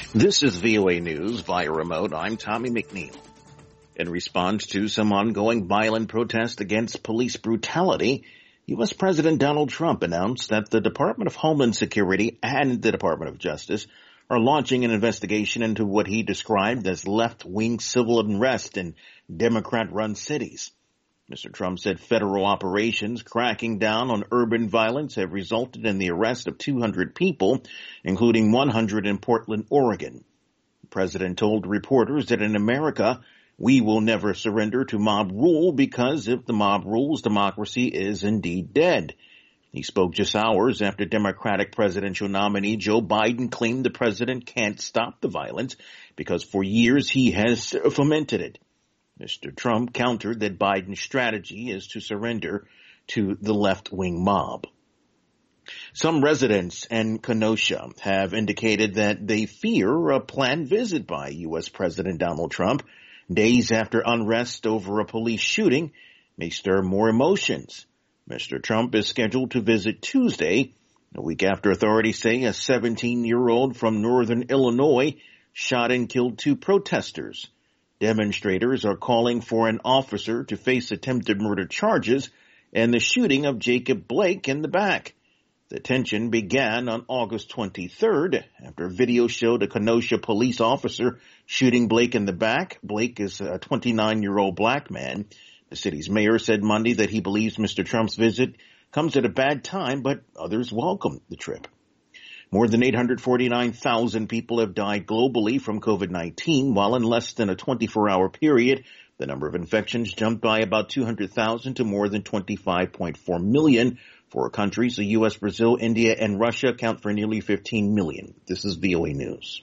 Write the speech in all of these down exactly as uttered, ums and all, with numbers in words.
This is V O A News via remote. I'm Tommy McNeil. In response to some ongoing violent protests against police brutality, U S President Donald Trump announced that the Department of Homeland Security and the Department of Justice are launching an investigation into what he described as left-wing civil unrest in Democrat-run cities. Mister Trump said federal operations cracking down on urban violence have resulted in the arrest of two hundred people, including one hundred in Portland, Oregon. The president told reporters that in America, we will never surrender to mob rule because if the mob rules, democracy is indeed dead. He spoke just hours after Democratic presidential nominee Joe Biden claimed the president can't stop the violence because for years he has fomented it. Mister Trump countered that Biden's strategy is to surrender to the left-wing mob. Some residents in Kenosha have indicated that they fear a planned visit by U S President Donald Trump days after unrest over a police shooting may stir more emotions. Mister Trump is scheduled to visit Tuesday, a week after authorities say a seventeen-year-old from northern Illinois shot and killed two protesters. Demonstrators are calling for an officer to face attempted murder charges and the shooting of Jacob Blake in the back. The tension began on August twenty-third after video showed a Kenosha police officer shooting Blake in the back. Blake is a twenty-nine-year-old black man. The city's mayor said Monday that he believes Mister Trump's visit comes at a bad time, but others welcome the trip. More than eight hundred forty-nine thousand people have died globally from COVID nineteen, while in less than a twenty-four hour period, the number of infections jumped by about two hundred thousand to more than twenty-five point four million. Four countries, the U S, Brazil, India, and Russia, account for nearly fifteen million. This is V O A News.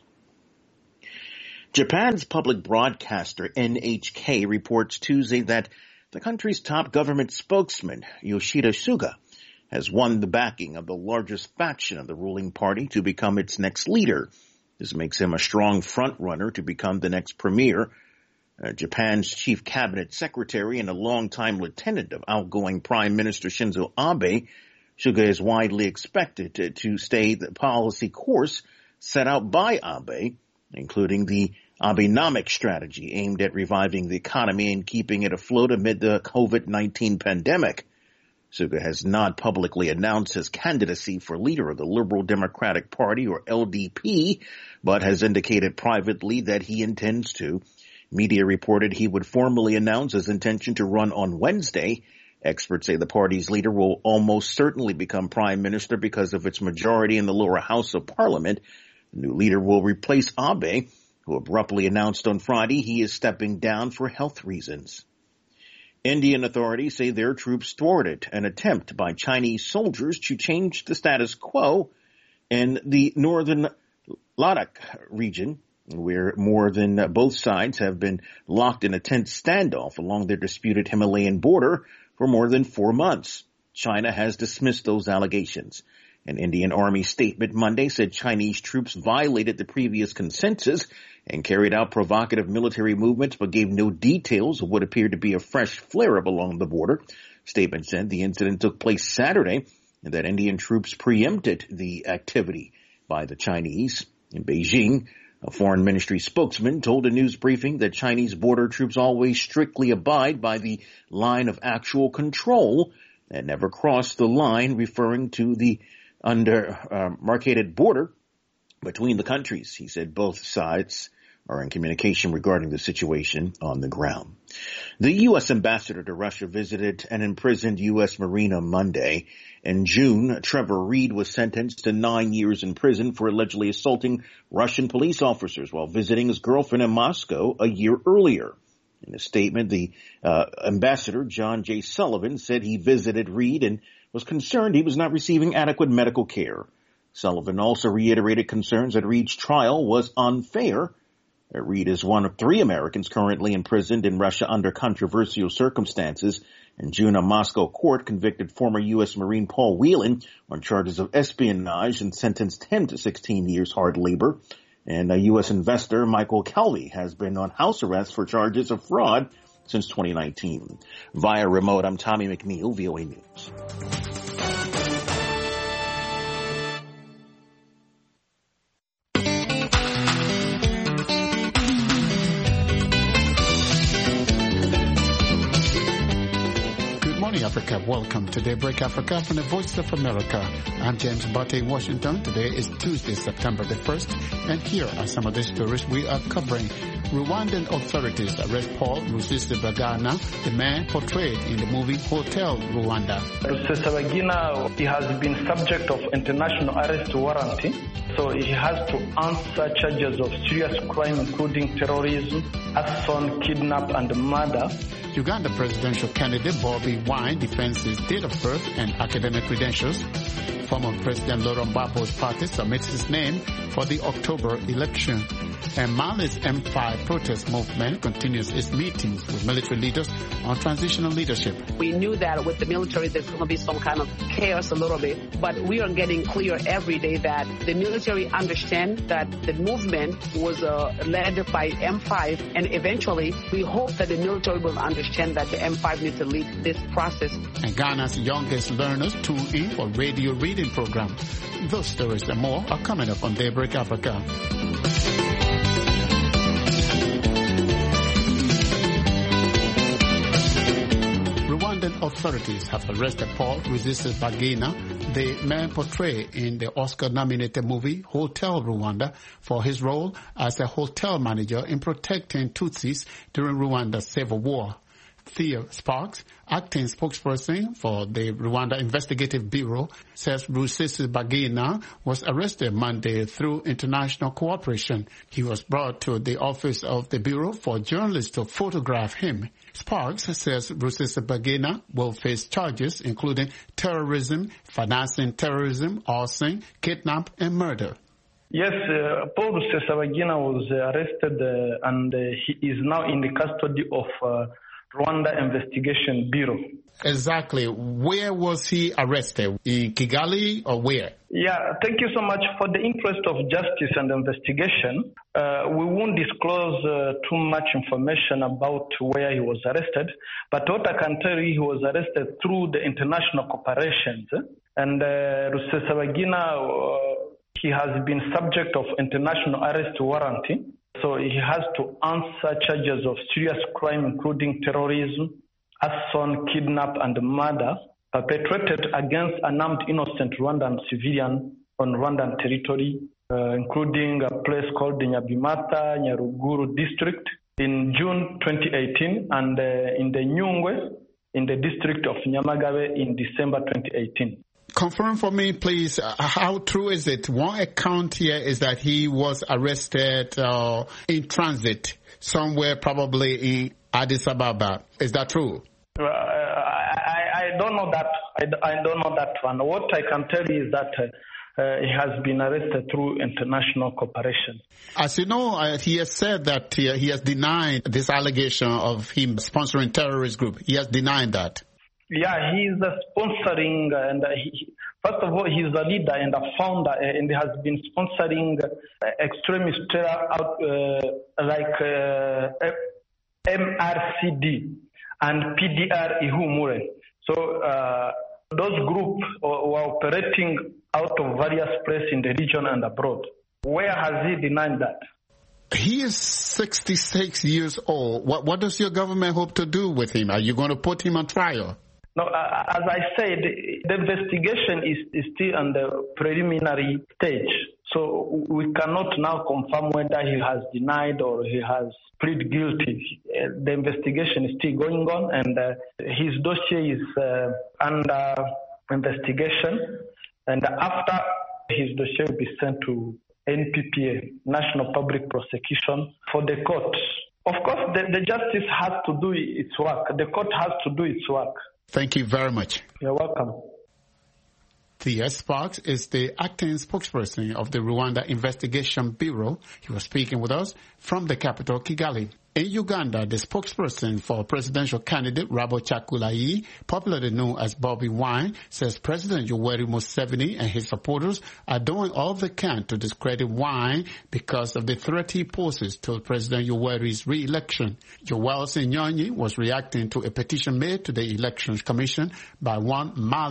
Japan's public broadcaster N H K reports Tuesday that the country's top government spokesman, Yoshida Suga, has won the backing of the largest faction of the ruling party to become its next leader. This makes him a strong front-runner to become the next premier. Uh, Japan's chief cabinet secretary and a longtime lieutenant of outgoing Prime Minister Shinzo Abe, Suga is widely expected to, to stay the policy course set out by Abe, including the Abenomics strategy aimed at reviving the economy and keeping it afloat amid the COVID nineteen pandemic. Suga has not publicly announced his candidacy for leader of the Liberal Democratic Party, or L D P, but has indicated privately that he intends to. Media reported he would formally announce his intention to run on Wednesday. Experts say the party's leader will almost certainly become prime minister because of its majority in the lower house of parliament. The new leader will replace Abe, who abruptly announced on Friday he is stepping down for health reasons. Indian authorities say their troops thwarted an attempt by Chinese soldiers to change the status quo in the northern Ladakh region, where more than both sides have been locked in a tense standoff along their disputed Himalayan border for more than four months. China has dismissed those allegations. An Indian Army statement Monday said Chinese troops violated the previous consensus and carried out provocative military movements, but gave no details of what appeared to be a fresh flare-up along the border. Statement said the incident took place Saturday and that Indian troops preempted the activity by the Chinese. In Beijing, a foreign ministry spokesman told a news briefing that Chinese border troops always strictly abide by the line of actual control and never cross the line, referring to the under uh, marcated border between the countries. He said both sides are in communication regarding the situation on the ground. The U S ambassador to Russia visited an imprisoned U S Marine on Monday. In June, Trevor Reed was sentenced to nine years in prison for allegedly assaulting Russian police officers while visiting his girlfriend in Moscow a year earlier. In a statement, the uh, ambassador, John J. Sullivan, said he visited Reed and was concerned he was not receiving adequate medical care. Sullivan also reiterated concerns that Reed's trial was unfair. Reed is one of three Americans currently imprisoned in Russia under controversial circumstances. In June, a Moscow court convicted former U S Marine Paul Whelan on charges of espionage and sentenced him to sixteen years hard labor. And a U S investor, Michael Calvi, has been on house arrest for charges of fraud since twenty nineteen. Via remote, I'm Tommy McNeil, V O A News. America. Welcome to Daybreak Africa from the Voice of America. I'm James Bate in Washington. Today is Tuesday, September the first, and here are some of the stories we are covering. Rwandan authorities arrest Paul Rusesabagina, the man portrayed in the movie Hotel Rwanda. Rusesabagina, he has been subject of international arrest warrant, so he has to answer charges of serious crime including terrorism, arson, kidnap and murder. Uganda presidential candidate Bobi Wine defends his date of birth and academic credentials. Former President Laurent Gbagbo's party submits his name for the October election. And Mali's M five protest movement continues its meetings with military leaders on transitional leadership. We knew that with the military there's going to be some kind of chaos a little bit, but we are getting clear every day that the military understand that the movement was uh, led by M five, and eventually we hope that the military will understand that the M five needs to lead this process. And Ghana's youngest learners tune in for radio reading program. Those stories and more are coming up on Daybreak Africa. Rwandan authorities have arrested Paul Rusesabagina, the man portrayed in the Oscar-nominated movie Hotel Rwanda, for his role as a hotel manager in protecting Tutsis during Rwanda's civil war. Thea Sparks, acting spokesperson for the Rwanda Investigative Bureau, says Rusesabagina was arrested Monday through international cooperation. He was brought to the office of the Bureau for journalists to photograph him. Sparks says Rusesabagina will face charges including terrorism, financing terrorism, arson, kidnap, and murder. Yes, uh, Paul Rusesabagina was arrested uh, and uh, he is now in the custody of uh, Rwanda Investigation Bureau. Exactly. Where was he arrested? In Kigali or where? Yeah, thank you so much. For the interest of justice and investigation, uh, we won't disclose uh, too much information about where he was arrested. But what I can tell you, he was arrested through the international corporations. And uh, Rusesabagina, uh, he has been subject of international arrest warrant. So he has to answer charges of serious crime including terrorism, arson, kidnap and murder perpetrated against unarmed innocent Rwandan civilian on Rwandan territory, uh, including a place called the Nyabimata, Nyaruguru district in June twenty eighteen and uh, in the Nyungwe in the district of Nyamagabe in December twenty eighteen. Confirm for me, please, uh, how true is it? One account here is that he was arrested uh, in transit somewhere, probably in Addis Ababa. Is that true? Uh, I, I don't know that. I, I don't know that one. What I can tell you is that uh, uh, he has been arrested through international cooperation. As you know, uh, he has said that he, he has denied this allegation of him sponsoring terrorist group. He has denied that. Yeah, he's uh, sponsoring, uh, and uh, he, first of all, he's a leader and a founder, uh, and he has been sponsoring uh, extremist terror out, uh, like uh, M R C D and P D R Ihumure. So uh, those groups were operating out of various places in the region and abroad. Where has he denied that? He is sixty-six years old. What, what does your government hope to do with him? Are you going to put him on trial? No, uh, as I said, the investigation is, is still on the preliminary stage. So we cannot now confirm whether he has denied or he has pleaded guilty. Uh, the investigation is still going on, and uh, his dossier is uh, under investigation. And after his dossier will be sent to N P P A, National Public Prosecution, for the court. Of course, the, the justice has to do its work. The court has to do its work. Thank you very much. You're welcome. Thea Sparks is the acting spokesperson of the Rwanda Investigation Bureau. He was speaking with us from the capital, Kigali. In Uganda, the spokesperson for presidential candidate Rabo Chakulayi, popularly known as Bobi Wine, says President Yoweri Museveni and his supporters are doing all they can to discredit Wine because of the threat he poses to President Yoweri's re-election. Yoweri Nyonyi was reacting to a petition made to the Elections Commission by one Mali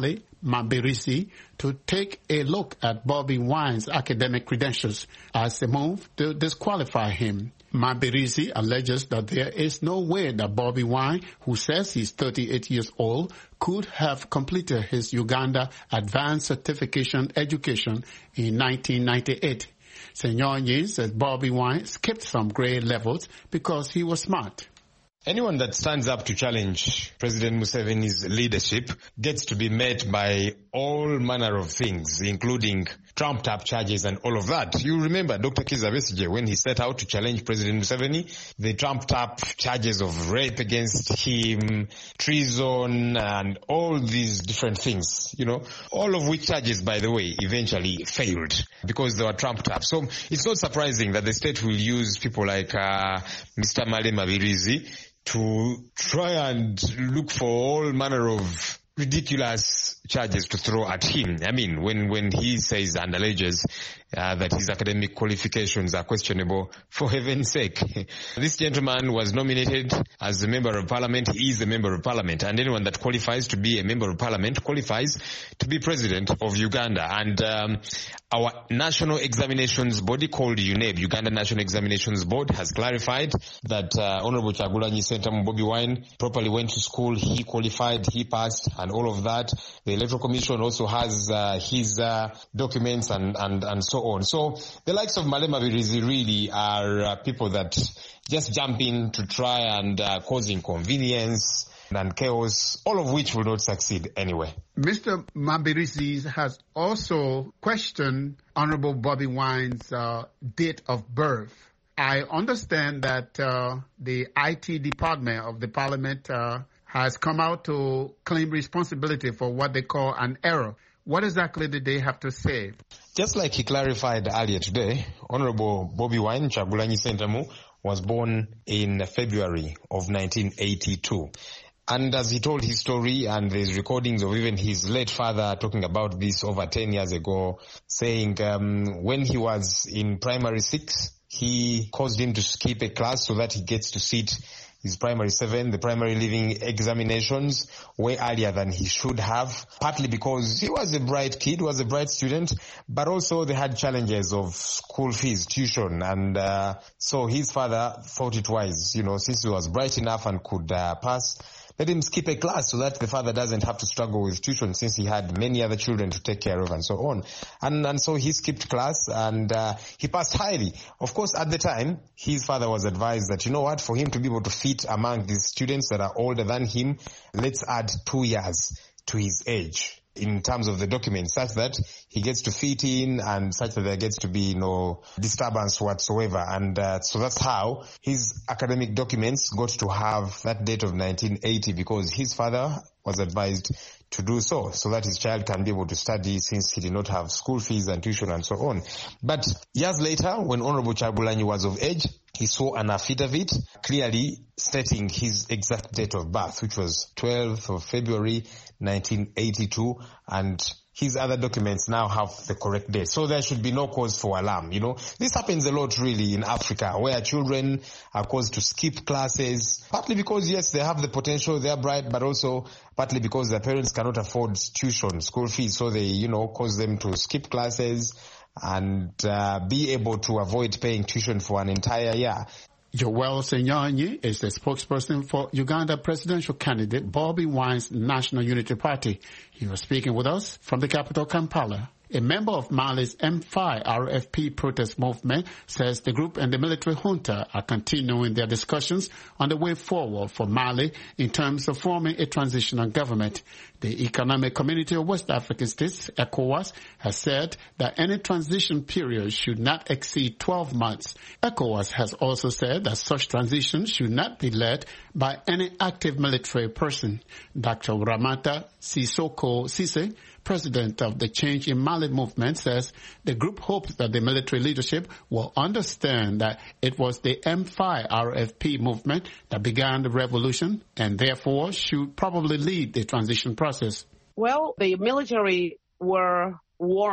Mambirisi to take a look at Bobby Wine's academic credentials as a move to disqualify him. Mambirisi alleges that there is no way that Bobby Wine, who says he's thirty-eight years old, could have completed his Uganda Advanced Certification education in nineteen ninety-eight. Senyonyi says Bobby Wine skipped some grade levels because he was smart. Anyone that stands up to challenge President Museveni's leadership gets to be met by all manner of things, including trumped-up charges and all of that. You remember Doctor Kizza Besigye, when he set out to challenge President Museveni, the trumped-up charges of rape against him, treason, and all these different things, you know, all of which charges, by the way, eventually failed because they were trumped up. So it's not surprising that the state will use people like uh, Mister Male Mabirizi to try and look for all manner of ridiculous charges to throw at him. I mean, when, when he says and alleges uh, that his academic qualifications are questionable, for heaven's sake. This gentleman was nominated as a member of parliament. He is a member of parliament. And anyone that qualifies to be a member of parliament qualifies to be president of Uganda. And um, our national examinations body called U N E B, Uganda National Examinations Board, has clarified that uh, Honorable Kyagulanyi Ssentamu Bobby Wine properly went to school. He qualified, he passed, and all of that. The Electoral Commission also has uh, his uh, documents and, and, and so on. So the likes of Male Mabirizi really are uh, people that just jump in to try and uh, cause inconvenience and chaos, all of which will not succeed anyway. Mister Mambirisi has also questioned Honorable Bobby Wine's uh, date of birth. I understand that uh, the I T department of the parliament uh, has come out to claim responsibility for what they call an error. What exactly did they have to say? Just like he clarified earlier today, Honorable Bobby Wine, Kyagulanyi Ssentamu, was born in February of nineteen eighty-two. And as he told his story, and there's recordings of even his late father talking about this over ten years ago, saying um, when he was in primary six, he caused him to skip a class so that he gets to sit his primary seven, the primary living examinations, way earlier than he should have, partly because he was a bright kid, was a bright student, but also they had challenges of school fees, tuition, and uh, so his father thought it wise, you know, since he was bright enough and could uh, pass, let him skip a class so that the father doesn't have to struggle with tuition since he had many other children to take care of and so on. And, and so he skipped class and uh, he passed highly. Of course, at the time, his father was advised that, you know what, for him to be able to fit among these students that are older than him, let's add two years to his age in terms of the documents, such that he gets to fit in and such that there gets to be no disturbance whatsoever. And uh, so that's how his academic documents got to have that date of nineteen eighty, because his father was advised to do so, so that his child can be able to study since he did not have school fees and tuition and so on. But years later, when Honorable Kyagulanyi was of age, he saw an affidavit clearly stating his exact date of birth, which was twelfth of February nineteen eighty-two, and his other documents now have the correct date. So there should be no cause for alarm, you know. This happens a lot really in Africa, where children are caused to skip classes, partly because, yes, they have the potential, they are bright, but also partly because their parents cannot afford tuition, school fees, so they, you know, cause them to skip classes and uh, be able to avoid paying tuition for an entire year. Joel Senyonyi is the spokesperson for Uganda presidential candidate Bobby Wine's National Unity Party. He was speaking with us from the capital, Kampala. A member of Mali's M five R F P protest movement says the group and the military junta are continuing their discussions on the way forward for Mali in terms of forming a transitional government. The Economic Community of West African States, ECOWAS, has said that any transition period should not exceed twelve months. ECOWAS has also said that such transition should not be led by any active military person. Doctor Ramata Sissoko Cisse, president of the Change in Mali movement, says the group hopes that the military leadership will understand that it was the M five R F P movement that began the revolution and therefore should probably lead the transition process. Well, the military were warned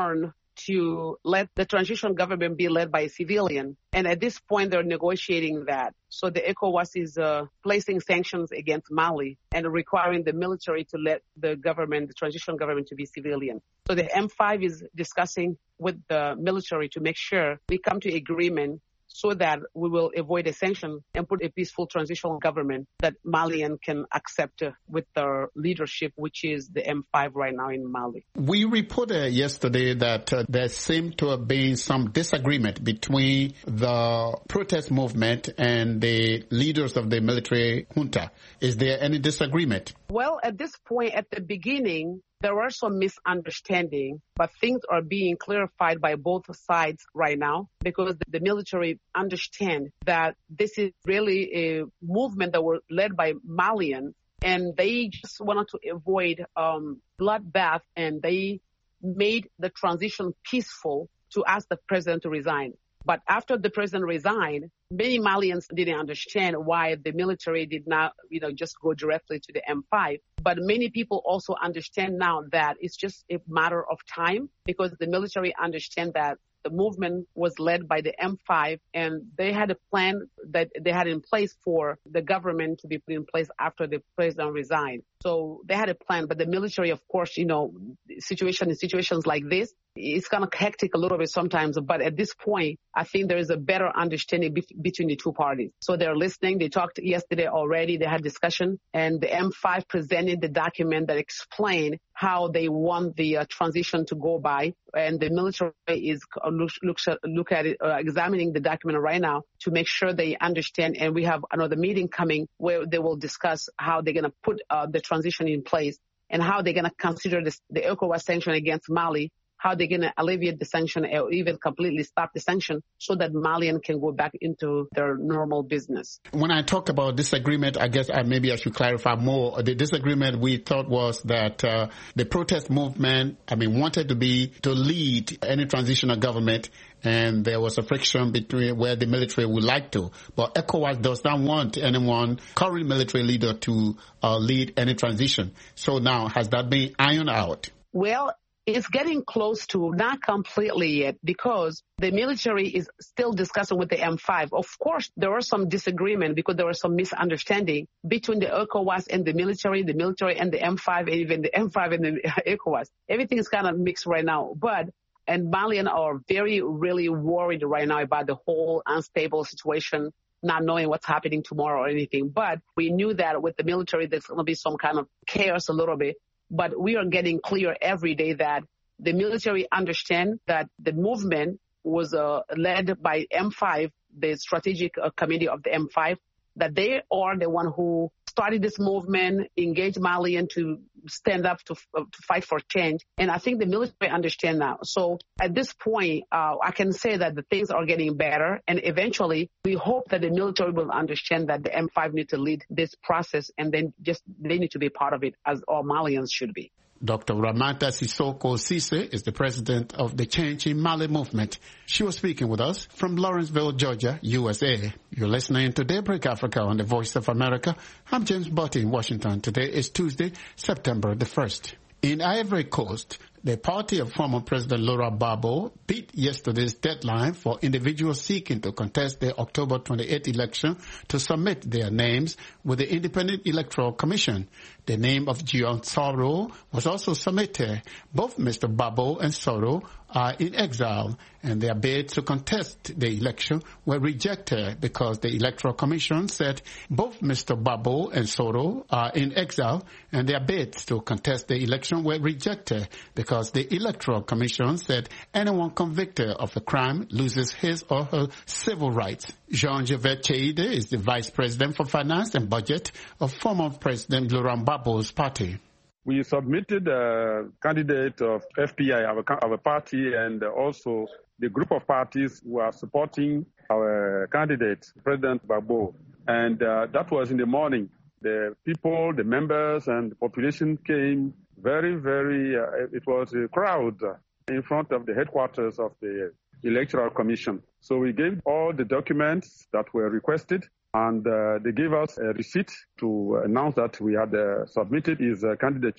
to let the transition government be led by a civilian. And at this point, they're negotiating that. So the ECOWAS is uh, placing sanctions against Mali and requiring the military to let the government, the transition government, to be civilian. So the M five is discussing with the military to make sure we come to agreement so that we will avoid a sanction and put a peaceful transitional government that Malian can accept uh, with their leadership, which is the M five right now in Mali. We reported yesterday that uh, there seemed to have been some disagreement between the protest movement and the leaders of the military junta. Is there any disagreement? Well, at this point, at the beginning, there were some misunderstanding, but things are being clarified by both sides right now because the military understand that this is really a movement that were led by Malians, and they just wanted to avoid um, bloodbath, and they made the transition peaceful to ask the president to resign. But after the president resigned, many Malians didn't understand why the military did not, you know, just go directly to the M five. But many people also understand now that it's just a matter of time because the military understand that the movement was led by the M five, and they had a plan that they had in place for the government to be put in place after the president resigned. So they had a plan, but the military, of course, you know, situation in situations like this, it's kind of hectic a little bit sometimes. But at this point, I think there is a better understanding be- between the two parties. So they're listening. They talked yesterday already. They had discussion, and the M five presented the document that explained how they want the uh, transition to go by. And the military is uh, look, look, look at it, uh, examining the document right now to make sure they understand. And we have another meeting coming where they will discuss how they're going to put uh, the transition in place and how they're going to consider this, the ECOWAS sanction against Mali, how they're going to alleviate the sanction or even completely stop the sanction so that Malian can go back into their normal business. When I talk about disagreement, I guess I, maybe I should clarify more. The disagreement we thought was that uh, the protest movement, I mean, wanted to be to lead any transitional government, and there was a friction between where the military would like to. But ECOWAS does not want anyone, current military leader, to uh, lead any transition. So now, has that been ironed out? Well, it's getting close to, not completely yet, because the military is still discussing with the M five. Of course, there was some disagreement because there was some misunderstanding between the ECOWAS and the military, the military and the M five, and even the M five and the ECOWAS. Everything is kind of mixed right now. But, and Malians are very, really worried right now about the whole unstable situation, not knowing what's happening tomorrow or anything. But we knew that with the military, there's going to be some kind of chaos a little bit. But we are getting clear every day that the military understand that the movement was uh, led by M five, the strategic uh, committee of the M five, that they are the one who started this movement, engaged Malian to stand up to, uh, to fight for change. And I think the military understand now. So at this point, uh, I can say that the things are getting better. And eventually, we hope that the military will understand that the M five need to lead this process, and then just they need to be part of it, as all Malians should be. Doctor Ramata Sissoko Cisse is the president of the Change in Mali movement. She was speaking with us from Lawrenceville, Georgia, U S A. You're listening to Daybreak Africa on the Voice of America. I'm James Botti in Washington. Today is Tuesday, September the first. In Ivory Coast, the party of former President Laurent Gbagbo beat yesterday's deadline for individuals seeking to contest the October twenty-eighth election to submit their names with the Independent Electoral Commission. The name of Guillaume Soro was also submitted. Both Mister Gbagbo and Soro are in exile, and their bids to contest the election were rejected because the Electoral Commission said both Mister Gbagbo and Soro are in exile, and their bids to contest the election were rejected because the Electoral Commission said anyone convicted of a crime loses his or her civil rights. Jean-Gervais Cheide is the Vice President for Finance and Budget of former President Laurent Gbagbo's party. We submitted a candidate of F P I, our, our party, and also the group of parties who are supporting our candidate, President Gbagbo. And uh, that was in the morning. The people, the members, and the population came very, very, uh, it was a crowd in front of the headquarters of the Electoral Commission. So we gave all the documents that were requested, and uh, they gave us a receipt to announce that we had uh, submitted his uh, candidature.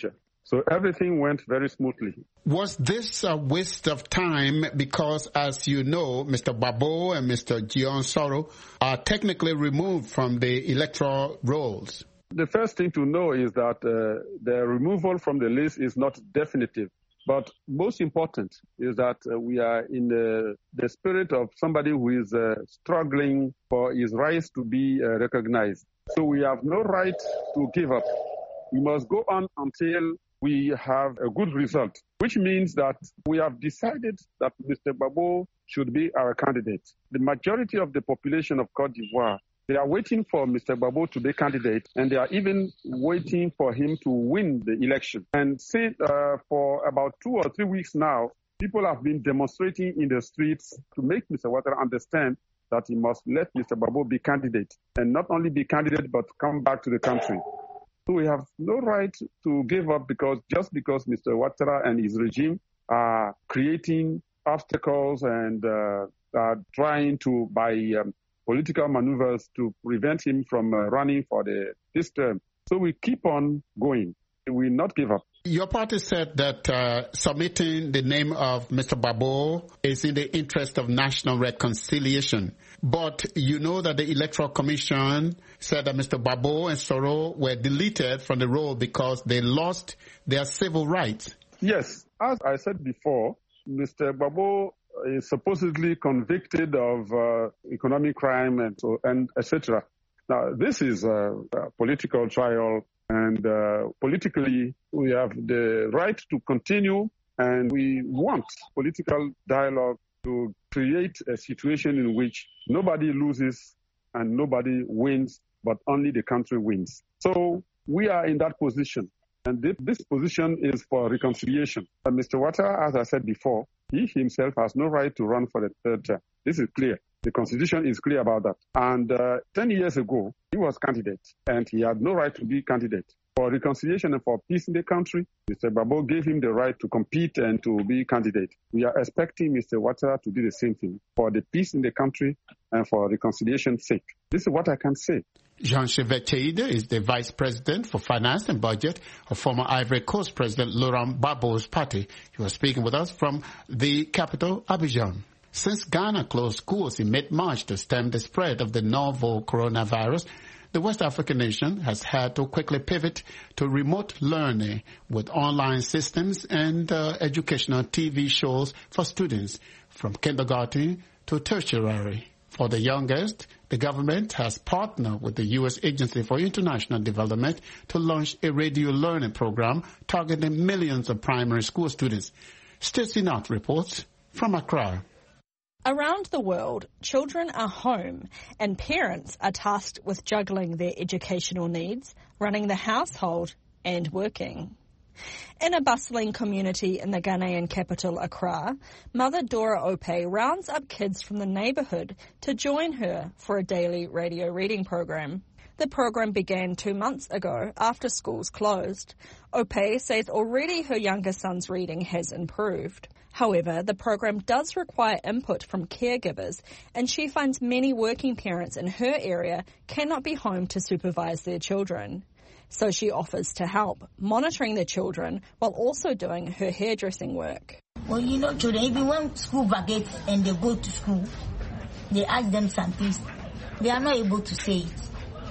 So everything went very smoothly. Was this a waste of time? Because, as you know, Mister Gbagbo and Mister Jian Soro are technically removed from the electoral rolls. The first thing to know is that uh, the removal from the list is not definitive. But most important is that uh, we are in the, the spirit of somebody who is uh, struggling for his rights to be uh, recognized. So we have no right to give up. We must go on until we have a good result, which means that we have decided that Mister Gbagbo should be our candidate. The majority of the population of Cote d'Ivoire, they are waiting for Mister Gbagbo to be candidate, and they are even waiting for him to win the election. And since uh, for about two or three weeks now, people have been demonstrating in the streets to make Mister Ouattara understand that he must let Mister Gbagbo be candidate, and not only be candidate, but come back to the country. So we have no right to give up because just because Mister Ouattara and his regime are creating obstacles and uh, are trying to, by um, political maneuvers, to prevent him from uh, running for the this term. So we keep on going. We will not give up. Your party said that uh, submitting the name of Mister Gbagbo is in the interest of national reconciliation. But you know that the Electoral Commission said that Mister Gbagbo and Soro were deleted from the roll because they lost their civil rights. Yes. As I said before, Mister Gbagbo is supposedly convicted of uh, economic crime and, so, and et cetera. Now, this is a, a political trial. And uh, politically, we have the right to continue, and we want political dialogue to create a situation in which nobody loses and nobody wins, but only the country wins. So we are in that position, and th- this position is for reconciliation. And Mister Ouattara, as I said before, he himself has no right to run for the third term. This is clear. The Constitution is clear about that. And uh, ten years ago, he was candidate, and he had no right to be candidate. For reconciliation and for peace in the country, Mister Gbagbo gave him the right to compete and to be candidate. We are expecting Mister Ouattara to do the same thing for the peace in the country and for reconciliation's sake. This is what I can say. Jean Chevette is the Vice President for Finance and Budget of former Ivory Coast President Laurent Gbagbo's party. He was speaking with us from the capital, Abidjan. Since Ghana closed schools in mid-March to stem the spread of the novel coronavirus, the West African nation has had to quickly pivot to remote learning with online systems and uh, educational T V shows for students from kindergarten to tertiary. For the youngest, the government has partnered with the U S Agency for International Development to launch a radio learning program targeting millions of primary school students. Stacey Knott reports from Accra. Around the world, children are home and parents are tasked with juggling their educational needs, running the household and working. In a bustling community in the Ghanaian capital, Accra, Mother Dora Ope rounds up kids from the neighbourhood to join her for a daily radio reading program. The program began two months ago after schools closed. Ope says already her younger son's reading has improved. However, the program does require input from caregivers, and she finds many working parents in her area cannot be home to supervise their children. So she offers to help, monitoring the children while also doing her hairdressing work. Well, you know, children, even when school vacates and they go to school, they ask them something. They are not able to say it.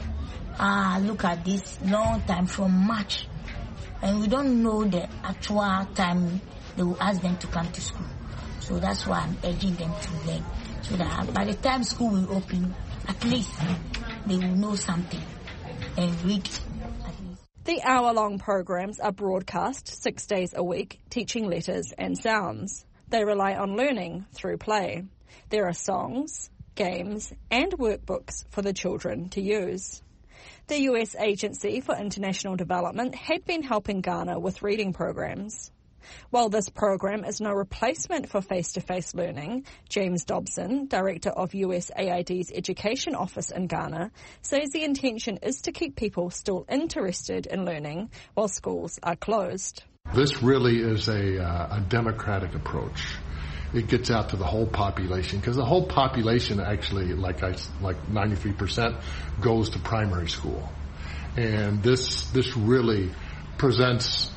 Ah, look at this long time from March. And we don't know the actual time they will ask them to come to school. So that's why I'm urging them to learn. So that by the time school will open, at least they will know something and read at least. The hour-long programs are broadcast six days a week, teaching letters and sounds. They rely on learning through play. There are songs, games, and workbooks for the children to use. The U S Agency for International Development had been helping Ghana with reading programs. While this program is no replacement for face-to-face learning, James Dobson, director of U S A I D's Education Office in Ghana, says the intention is to keep people still interested in learning while schools are closed. This really is a, uh, a democratic approach. It gets out to the whole population because the whole population actually, like I, like ninety-three percent, goes to primary school, and this this really presents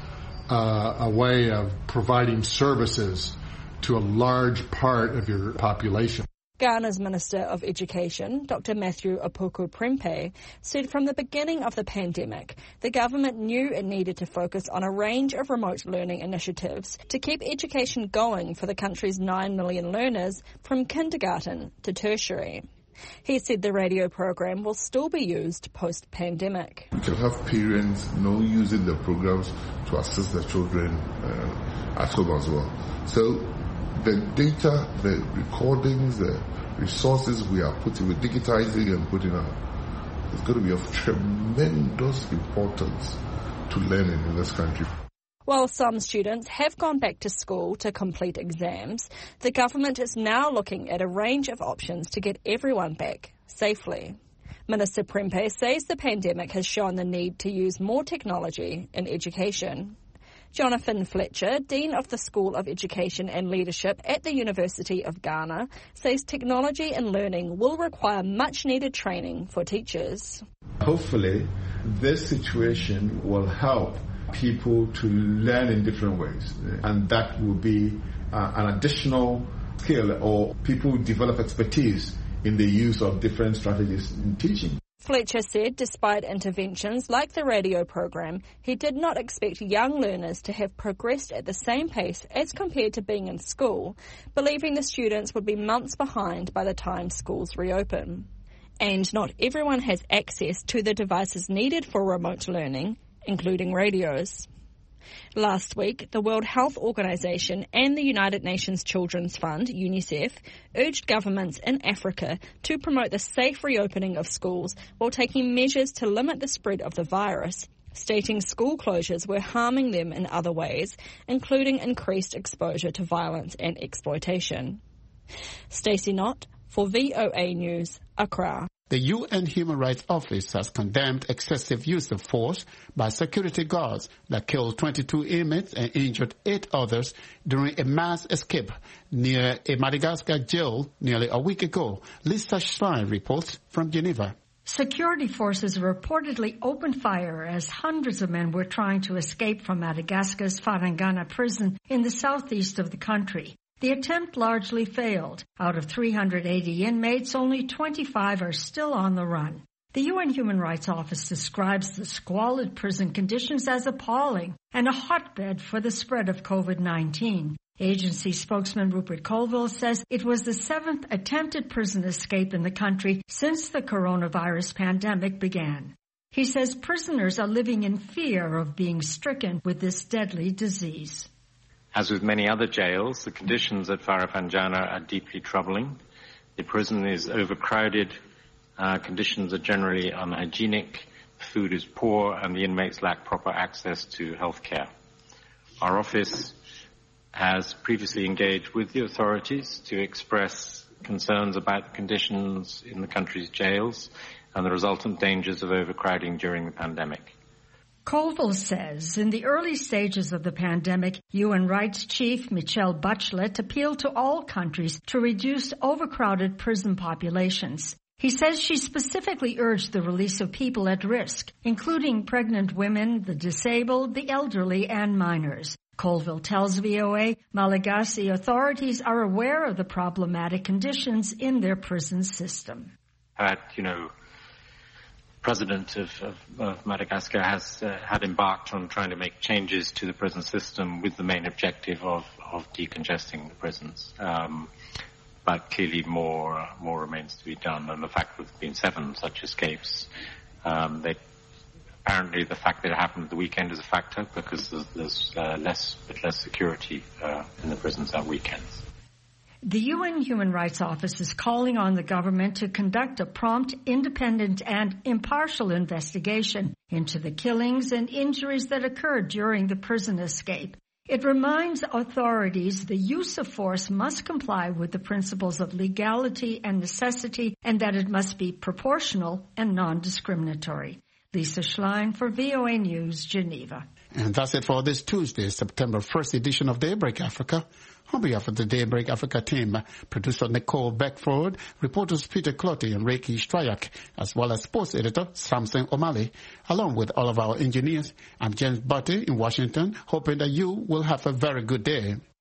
uh, a way of providing services to a large part of your population. Ghana's Minister of Education, Doctor Matthew Opoku-Prempeh, said from the beginning of the pandemic, the government knew it needed to focus on a range of remote learning initiatives to keep education going for the country's nine million learners from kindergarten to tertiary. He said the radio program will still be used post-pandemic. We can have parents you know, using the programs to assist their children uh, at home as well. So the data, the recordings, the resources we are putting, we're digitizing and putting out, is going to be of tremendous importance to learning in this country. While some students have gone back to school to complete exams, the government is now looking at a range of options to get everyone back safely. Minister Prempeh says the pandemic has shown the need to use more technology in education. Jonathan Fletcher, Dean of the School of Education and Leadership at the University of Ghana, says technology and learning will require much-needed training for teachers. Hopefully, this situation will help people to learn in different ways, and that will be uh, an additional skill, or people develop expertise in the use of different strategies in teaching. Fletcher said despite interventions like the radio program, he did not expect young learners to have progressed at the same pace as compared to being in school, believing the students would be months behind by the time schools reopen. And not everyone has access to the devices needed for remote learning, including radios. Last week, the World Health Organization and the United Nations Children's Fund, UNICEF, urged governments in Africa to promote the safe reopening of schools while taking measures to limit the spread of the virus, stating school closures were harming them in other ways, including increased exposure to violence and exploitation. Stacey Knott for V O A News, Accra. The U N Human Rights Office has condemned excessive use of force by security guards that killed twenty-two inmates and injured eight others during a mass escape near a Madagascar jail nearly a week ago. Lisa Schlein reports from Geneva. Security forces reportedly opened fire as hundreds of men were trying to escape from Madagascar's Farangana prison in the southeast of the country. The attempt largely failed. Out of three hundred eighty inmates, only twenty-five are still on the run. The U N Human Rights Office describes the squalid prison conditions as appalling and a hotbed for the spread of COVID nineteen. Agency spokesman Rupert Colville says it was the seventh attempted prison escape in the country since the coronavirus pandemic began. He says prisoners are living in fear of being stricken with this deadly disease. As with many other jails, the conditions at Farafenjana are deeply troubling. The prison is overcrowded, uh, conditions are generally unhygienic, food is poor, and the inmates lack proper access to health care. Our office has previously engaged with the authorities to express concerns about the conditions in the country's jails and the resultant dangers of overcrowding during the pandemic. Colville says in the early stages of the pandemic, U N Rights Chief Michelle Bachelet appealed to all countries to reduce overcrowded prison populations. He says she specifically urged the release of people at risk, including pregnant women, the disabled, the elderly, and minors. Colville tells V O A Malagasy authorities are aware of the problematic conditions in their prison system. Uh, you know, President of, of, of Madagascar has uh, had embarked on trying to make changes to the prison system with the main objective of, of decongesting the prisons. Um, but clearly more uh, more remains to be done. And the fact that there have been seven such escapes, um, they, apparently the fact that it happened at the weekend is a factor because there's, there's uh, less, bit less security uh, in the prisons at weekends. The U N Human Rights Office is calling on the government to conduct a prompt, independent, and impartial investigation into the killings and injuries that occurred during the prison escape. It reminds authorities the use of force must comply with the principles of legality and necessity, and that it must be proportional and non-discriminatory. Lisa Schlein for V O A News, Geneva. And that's it for this Tuesday, September first edition of Daybreak Africa. On behalf of the Daybreak Africa team, producer Nicole Beckford, reporters Peter Clotty and Reiki Strayak, as well as sports editor Samson O'Malley, along with all of our engineers, I'm James Butty in Washington, hoping that you will have a very good day.